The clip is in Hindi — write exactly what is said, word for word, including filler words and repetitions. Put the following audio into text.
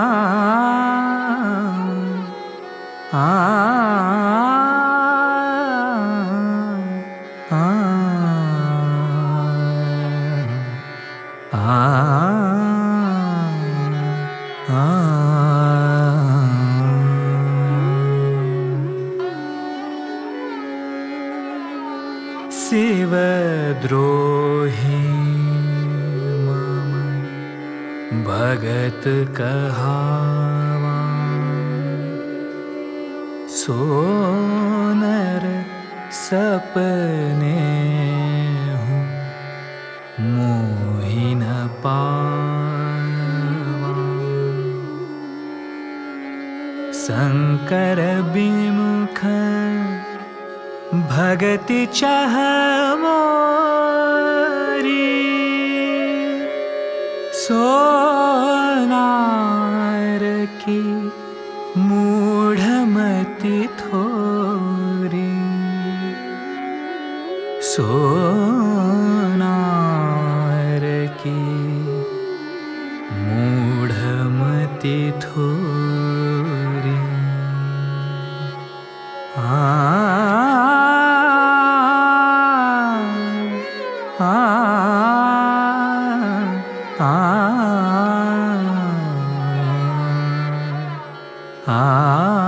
आ आ शिवद्रोही मम भगत कहावा, सो नर सपने हूँ मोहि न पावा। शंकर विमुख भगति चाह मोरी, सो नार की मूढ़मति थोरी, सो नार की मूढ़मति थोरी। आ आ आ आ